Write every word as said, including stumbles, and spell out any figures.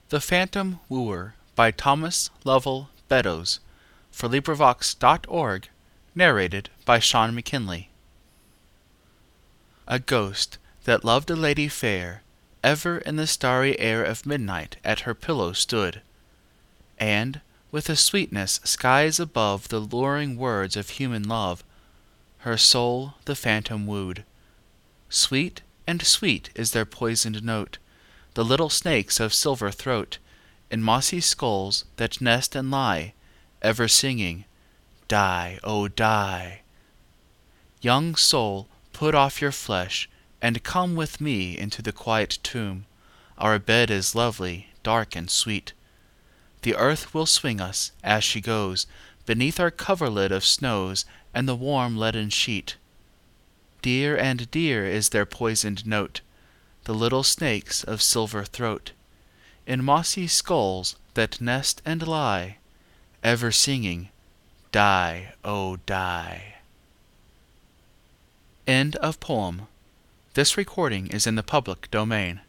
The Phantom Wooer by Thomas Lovell Beddoes for LibriVox dot org, narrated by Sean McKinley. A ghost that loved a lady fair ever in the starry air of midnight at her pillow stood, and, with a sweetness skies above the luring words of human love, her soul the phantom wooed. Sweet and sweet is their poisoned note, the little snakes of silver throat, in mossy skulls that nest and lie, ever singing, "Die, oh die!" Young soul, put off your flesh, and come with me into the quiet tomb. Our bed is lovely, dark and sweet. The earth will swing us, as she goes, beneath our coverlid of snows and the warm leaden sheet. Dear and dear is their poisoned note, the little snakes of silver throat, in mossy skulls that nest and lie, ever singing, "Die, oh die!" End of poem. This recording is in the public domain.